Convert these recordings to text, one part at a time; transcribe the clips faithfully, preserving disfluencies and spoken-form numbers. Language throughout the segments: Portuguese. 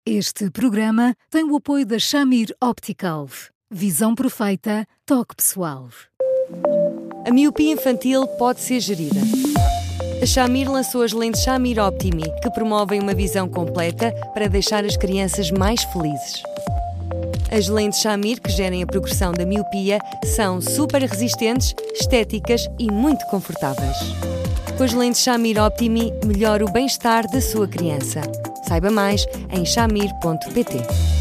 Este programa tem o apoio da Shamir Optical. Visão perfeita, toque pessoal. A miopia infantil pode ser gerida. A Shamir lançou as lentes Shamir Optimi, que promovem uma visão completa para deixar as crianças mais felizes. As lentes Shamir, que gerem a progressão da miopia, são super resistentes, estéticas e muito confortáveis. Com as lentes Shamir Optimi, melhora o bem-estar da sua criança. Saiba mais em shamir ponto pt.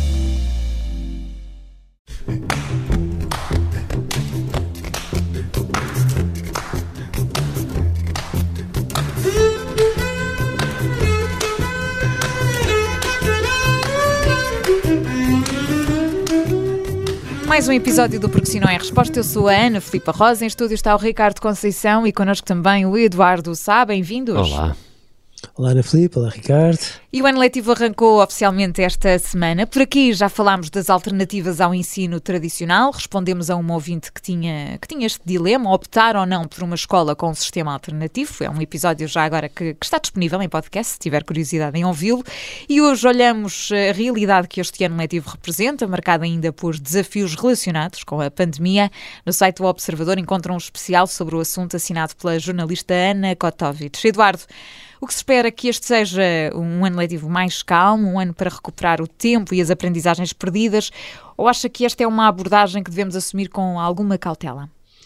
Mais um episódio do Porque Se Não É Resposta. Eu sou a Ana Filipa Rosa, em estúdio está o Ricardo Conceição e connosco também o Eduardo Sá. Bem-vindos. Olá. Olá Ana Filipe, olá Ricardo. E o ano letivo arrancou oficialmente esta semana. Por aqui já falámos das alternativas ao ensino tradicional, respondemos a uma ouvinte que tinha, que tinha este dilema, optar ou não por uma escola com um sistema alternativo. É um episódio já agora que, que está disponível em podcast, se tiver curiosidade em ouvi-lo. E hoje olhamos a realidade que este ano letivo representa, marcada ainda por desafios relacionados com a pandemia. No site do Observador encontram um especial sobre o assunto assinado pela jornalista Ana Kotovic. Eduardo, o que se espera que este seja um ano letivo mais calmo, um ano para recuperar o tempo e as aprendizagens perdidas, ou acha que esta é uma abordagem que devemos assumir com alguma cautela?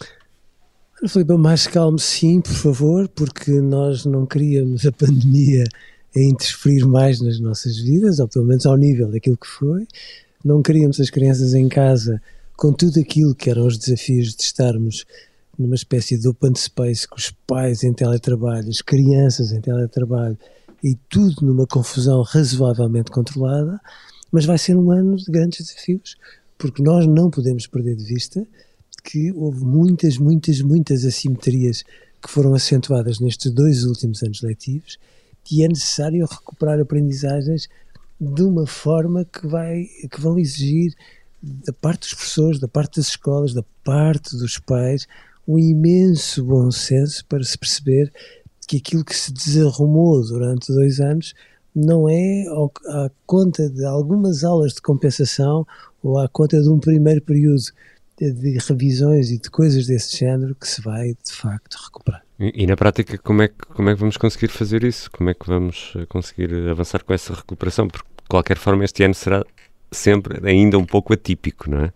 Filipe, mais calmo sim, por favor, porque nós não queríamos a pandemia a interferir mais nas nossas vidas, ou pelo menos ao nível daquilo que foi. Não queríamos as crianças em casa com tudo aquilo que eram os desafios de estarmos numa espécie de open space, com os pais em teletrabalho, as crianças em teletrabalho e tudo numa confusão razoavelmente controlada, mas vai ser um ano de grandes desafios, porque nós não podemos perder de vista que houve muitas, muitas, muitas assimetrias que foram acentuadas nestes dois últimos anos letivos e é necessário recuperar aprendizagens de uma forma que, vai, que vão exigir da parte dos professores, da parte das escolas, da parte dos pais, um imenso bom senso para se perceber que aquilo que se desarrumou durante dois anos não é à conta de algumas aulas de compensação ou à conta de um primeiro período de revisões e de coisas desse género que se vai, de facto, recuperar. E, e na prática, como é, que, como é que vamos conseguir fazer isso? Como é que vamos conseguir avançar com essa recuperação? Porque, de qualquer forma, este ano será sempre ainda um pouco atípico, não é?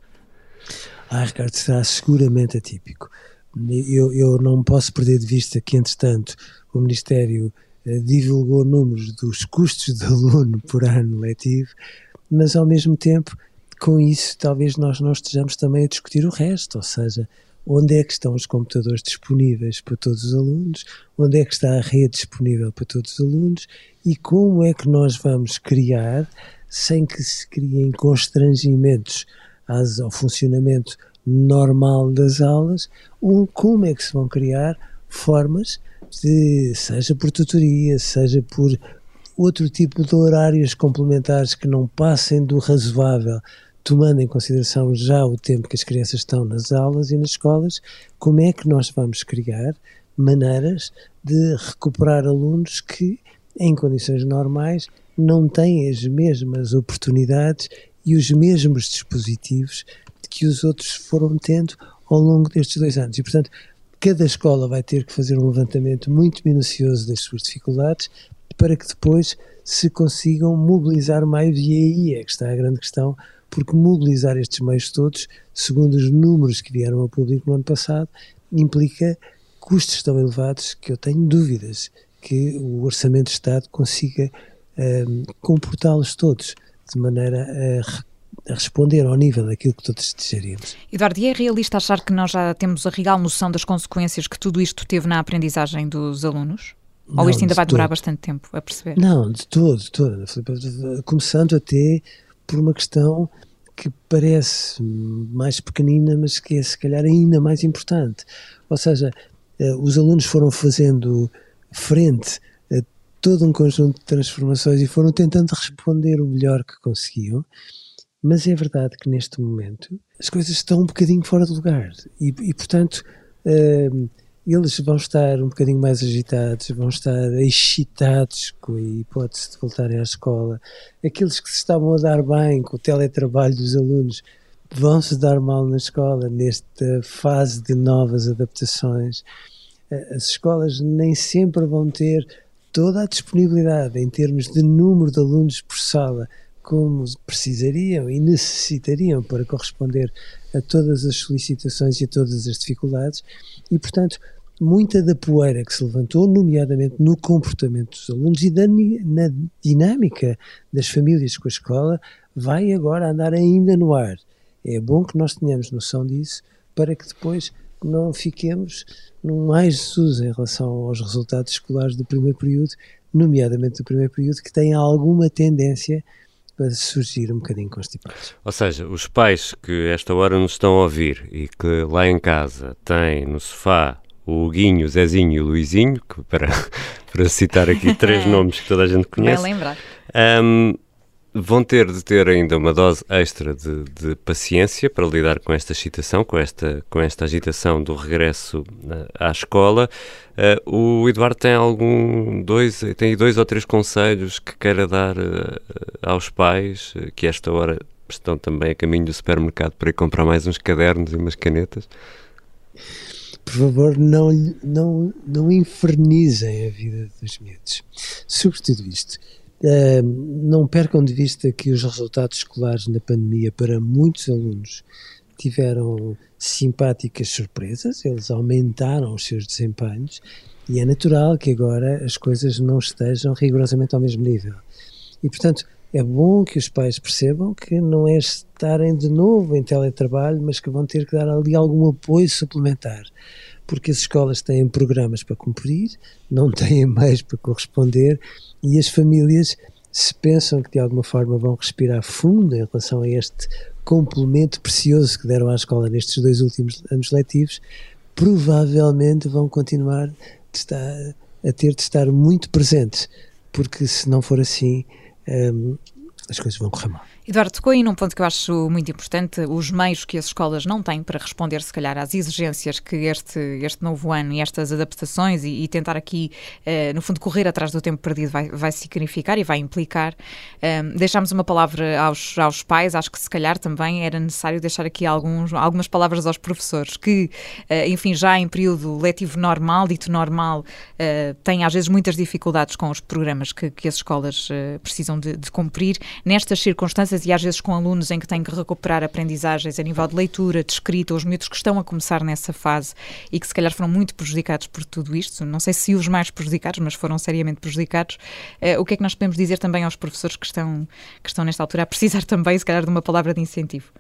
Ah, Ricardo, será seguramente atípico. Eu, eu não posso perder de vista que, entretanto, o Ministério eh, divulgou números dos custos de aluno por ano letivo, mas ao mesmo tempo, com isso, talvez nós não estejamos também a discutir o resto, ou seja, onde é que estão os computadores disponíveis para todos os alunos, onde é que está a rede disponível para todos os alunos e como é que nós vamos criar, sem que se criem constrangimentos às, ao funcionamento normal das aulas, um, como é que se vão criar formas de, seja por tutoria, seja por outro tipo de horários complementares que não passem do razoável, tomando em consideração já o tempo que as crianças estão nas aulas e nas escolas, como é que nós vamos criar maneiras de recuperar alunos que, em condições normais, não têm as mesmas oportunidades e os mesmos dispositivos que os outros foram tendo ao longo destes dois anos. E, portanto, cada escola vai ter que fazer um levantamento muito minucioso das suas dificuldades para que depois se consigam mobilizar meios, e aí é que está a grande questão, porque mobilizar estes meios todos, segundo os números que vieram a público no ano passado, implica custos tão elevados que eu tenho dúvidas que o Orçamento de Estado consiga um, comportá-los todos de maneira a a responder ao nível daquilo que todos desejaríamos. Eduardo, e é realista achar que nós já temos a real noção das consequências que tudo isto teve na aprendizagem dos alunos? Ou Não, isto ainda vai de demorar todo. bastante tempo a perceber? Não, de todo, de todo. Começando até por uma questão que parece mais pequenina, mas que é se calhar ainda mais importante. Ou seja, os alunos foram fazendo frente a todo um conjunto de transformações e foram tentando responder o melhor que conseguiam. Mas é verdade que neste momento as coisas estão um bocadinho fora de lugar e, e portanto, uh, eles vão estar um bocadinho mais agitados, vão estar excitados com a hipótese de voltarem à escola. Aqueles que se estavam a dar bem com o teletrabalho dos alunos vão se dar mal na escola, nesta fase de novas adaptações. As escolas nem sempre vão ter toda a disponibilidade em termos de número de alunos por sala, como precisariam e necessitariam para corresponder a todas as solicitações e a todas as dificuldades, e, portanto, muita da poeira que se levantou, nomeadamente no comportamento dos alunos e da, na dinâmica das famílias com a escola, vai agora andar ainda no ar. É bom que nós tenhamos noção disso para que depois não fiquemos num mais Jesus em relação aos resultados escolares do primeiro período, nomeadamente do primeiro período, que tem alguma tendência para surgir um bocadinho constipados. Ou seja, os pais que esta hora nos estão a ouvir e que lá em casa têm no sofá o Huguinho, o Zezinho e o Luizinho, que para, para citar aqui três nomes que toda a gente conhece, Bem lembrar. Um, vão ter de ter ainda uma dose extra de, de paciência para lidar com esta excitação, com esta, com esta agitação do regresso à escola. Uh, o Eduardo tem algum, dois, tem dois ou três conselhos que queira dar uh, aos pais, uh, que esta hora estão também a caminho do supermercado para ir comprar mais uns cadernos e umas canetas? Por favor, não, não, não infernizem a vida dos miúdos. Sobretudo isto. Uh, não percam de vista que os resultados escolares na pandemia para muitos alunos tiveram simpáticas surpresas, eles aumentaram os seus desempenhos e é natural que agora as coisas não estejam rigorosamente ao mesmo nível. E, portanto, é bom que os pais percebam que não é estarem de novo em teletrabalho, mas que vão ter que dar ali algum apoio suplementar, porque as escolas têm programas para cumprir, não têm meios para corresponder, e as famílias, se pensam que de alguma forma vão respirar fundo em relação a este complemento precioso que deram à escola nestes dois últimos anos letivos, provavelmente vão continuar de estar, a ter de estar muito presentes, porque se não for assim, hum, as coisas vão correr mal. Eduardo, tocou aí num ponto que eu acho muito importante, os meios que as escolas não têm para responder, se calhar, às exigências que este, este novo ano e estas adaptações e, e tentar aqui, uh, no fundo, correr atrás do tempo perdido vai, vai significar e vai implicar. Um, deixámos uma palavra aos, aos pais, acho que se calhar também era necessário deixar aqui alguns, algumas palavras aos professores que, uh, enfim, já em período letivo normal, dito normal, uh, têm às vezes muitas dificuldades com os programas que, que as escolas uh, precisam de, de cumprir. Nestas circunstâncias, e às vezes com alunos em que têm que recuperar aprendizagens a nível de leitura, de escrita, os miúdos que estão a começar nessa fase e que se calhar foram muito prejudicados por tudo isto, não sei se os mais prejudicados, mas foram seriamente prejudicados, uh, o que é que nós podemos dizer também aos professores que estão, que estão nesta altura a precisar também, se calhar, de uma palavra de incentivo?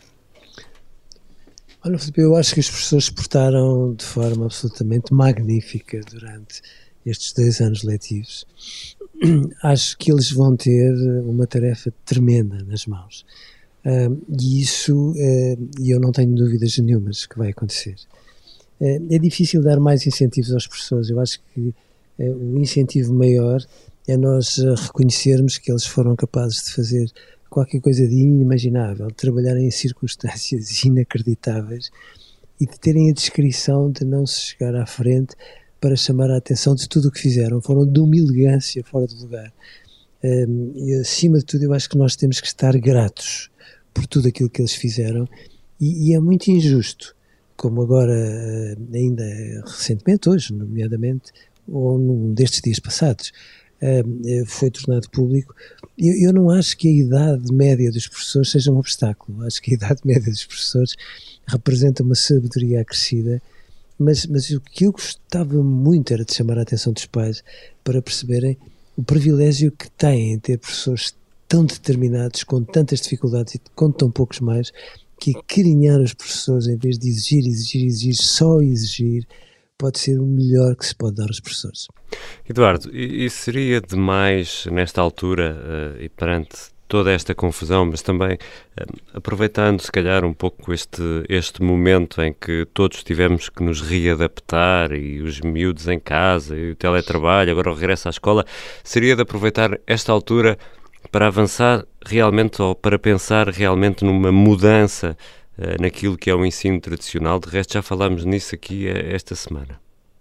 Olha, Filipe, eu acho que os professores se portaram de forma absolutamente magnífica durante estes dois anos letivos. Acho que eles vão ter uma tarefa tremenda nas mãos. Uh, e isso, uh, e eu não tenho dúvidas nenhumas que vai acontecer. Uh, é difícil dar mais incentivos aos professores. Eu acho que uh, o incentivo maior é nós uh, reconhecermos que eles foram capazes de fazer qualquer coisa de inimaginável, de trabalhar em circunstâncias inacreditáveis e de terem a discrição de não se chegar à frente para chamar a atenção de tudo o que fizeram. Foram de uma elegância fora de lugar. Um, e acima de tudo eu acho que nós temos que estar gratos por tudo aquilo que eles fizeram e, e é muito injusto, como agora, ainda recentemente, hoje, nomeadamente, ou num destes dias passados, um, foi tornado público. Eu, eu não acho que a idade média dos professores seja um obstáculo. Acho que a idade média dos professores representa uma sabedoria acrescida. Mas, mas o que eu gostava muito era de chamar a atenção dos pais para perceberem o privilégio que têm em ter professores tão determinados, com tantas dificuldades e com tão poucos mais, que acarinhar os professores em vez de exigir, exigir, exigir, só exigir, pode ser o melhor que se pode dar aos professores. Eduardo, e, e seria demais nesta altura uh, e perante toda esta confusão, mas também uh, aproveitando se calhar um pouco este, este momento em que todos tivemos que nos readaptar e os miúdos em casa e o teletrabalho, agora o regresso à escola, seria de aproveitar esta altura para avançar realmente ou para pensar realmente numa mudança uh, naquilo que é o ensino tradicional? De resto já falámos nisso aqui uh, esta semana.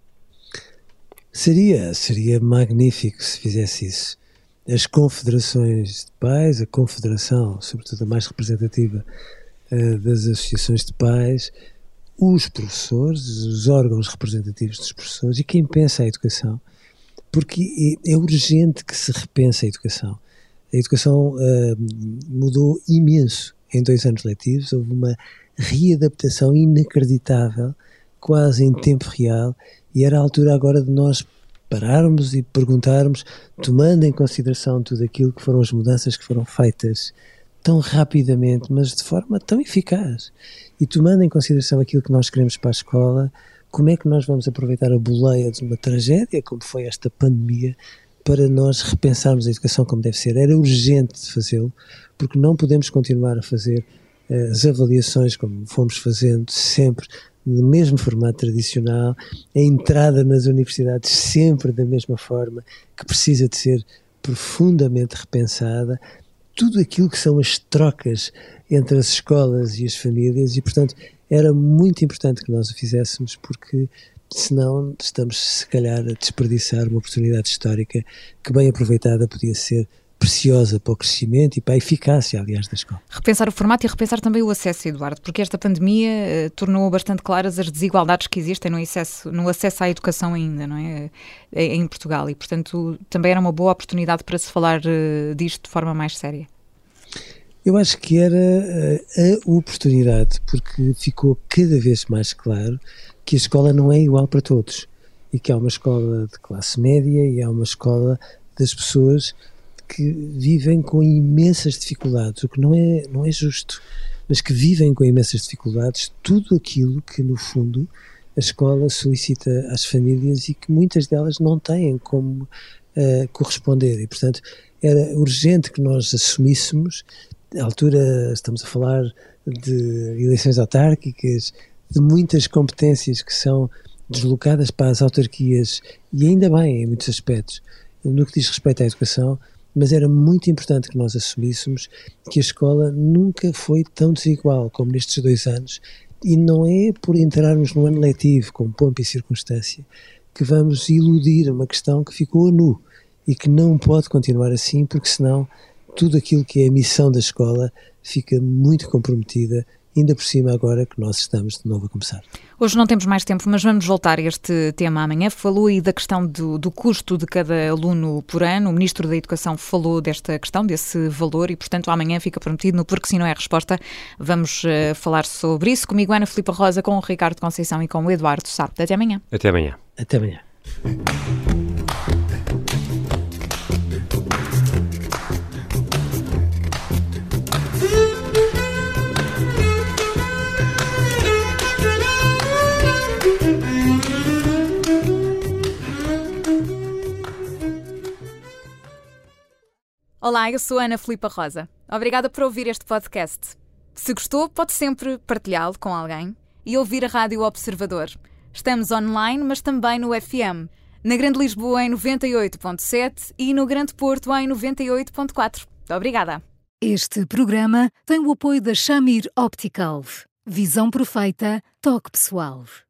Seria, seria magnífico se fizesse isso. As confederações de pais, a confederação, sobretudo a mais representativa uh, das associações de pais, os professores, os órgãos representativos dos professores e quem pensa a educação, porque é, é urgente que se repense a educação. A educação uh, mudou imenso em dois anos letivos, houve uma readaptação inacreditável, quase em tempo real, e era a altura agora de nós pararmos e perguntarmos, tomando em consideração tudo aquilo que foram as mudanças que foram feitas tão rapidamente, mas de forma tão eficaz, e tomando em consideração aquilo que nós queremos para a escola, como é que nós vamos aproveitar a boleia de uma tragédia, como foi esta pandemia, para nós repensarmos a educação como deve ser. Era urgente de fazê-lo, porque não podemos continuar a fazer uh, as avaliações como fomos fazendo sempre, no mesmo formato tradicional, a entrada nas universidades sempre da mesma forma, que precisa de ser profundamente repensada, tudo aquilo que são as trocas entre as escolas e as famílias, e portanto era muito importante que nós o fizéssemos, porque senão estamos se calhar a desperdiçar uma oportunidade histórica que bem aproveitada podia ser preciosa para o crescimento e para a eficácia, aliás, da escola. Repensar o formato e repensar também o acesso, Eduardo, porque esta pandemia eh, tornou bastante claras as desigualdades que existem no acesso, no acesso à educação ainda, não é? Em Portugal, e portanto também era uma boa oportunidade para se falar eh, disto de forma mais séria. Eu acho que era uh, a oportunidade, porque ficou cada vez mais claro que a escola não é igual para todos e que há uma escola de classe média e há uma escola das pessoas que vivem com imensas dificuldades, o que não é, não é justo, mas que vivem com imensas dificuldades tudo aquilo que, no fundo, a escola solicita às famílias e que muitas delas não têm como uh, corresponder. E, portanto, era urgente que nós assumíssemos, à altura estamos a falar de eleições autárquicas, de muitas competências que são deslocadas para as autarquias, e ainda bem em muitos aspectos, no que diz respeito à educação, mas era muito importante que nós assumíssemos que a escola nunca foi tão desigual como nestes dois anos, e não é por entrarmos no ano letivo com pompa e circunstância que vamos iludir uma questão que ficou a nu e que não pode continuar assim, porque senão tudo aquilo que é a missão da escola fica muito comprometida, ainda por cima agora que nós estamos de novo a começar. Hoje não temos mais tempo, mas vamos voltar a este tema amanhã. Falou aí da questão do, do custo de cada aluno por ano. O Ministro da Educação falou desta questão, desse valor, e portanto amanhã fica prometido no Porque Se Não É Resposta. Vamos uh, falar sobre isso. Comigo Ana Filipe Rosa, com o Ricardo Conceição e com o Eduardo Sá. Até amanhã. Até amanhã. Até amanhã. Olá, eu sou a Ana Filipe Rosa. Obrigada por ouvir este podcast. Se gostou, pode sempre partilhá-lo com alguém e ouvir a Rádio Observador. Estamos online, mas também no F M. Na Grande Lisboa em noventa e oito ponto sete e no Grande Porto em noventa e oito ponto quatro. Obrigada. Este programa tem o apoio da Shamir Optical. Visão perfeita, toque pessoal.